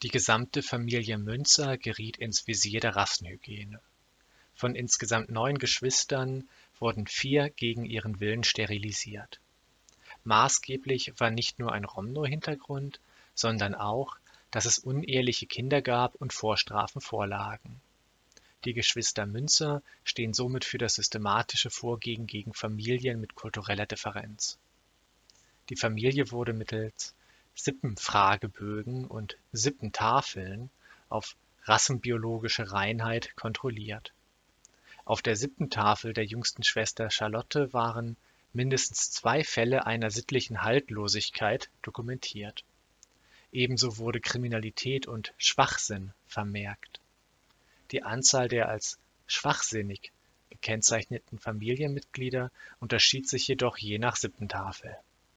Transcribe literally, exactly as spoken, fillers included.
Die gesamte Familie Münzer geriet ins Visier der Rassenhygiene. Von insgesamt neun Geschwistern wurden vier gegen ihren Willen sterilisiert. Maßgeblich war nicht nur ein Romno-Hintergrund, sondern auch, dass es uneheliche Kinder gab und Vorstrafen vorlagen. Die Geschwister Münzer stehen somit für das systematische Vorgehen gegen Familien mit kultureller Differenz. Die Familie wurde mittels Sippenfragebögen und Sippentafeln auf rassenbiologische Reinheit kontrolliert. Auf der Sippentafel der jüngsten Schwester Charlotte waren mindestens zwei Fälle einer sittlichen Haltlosigkeit dokumentiert. Ebenso wurde Kriminalität und Schwachsinn vermerkt. Die Anzahl der als schwachsinnig gekennzeichneten Familienmitglieder unterschied sich jedoch je nach Sippentafel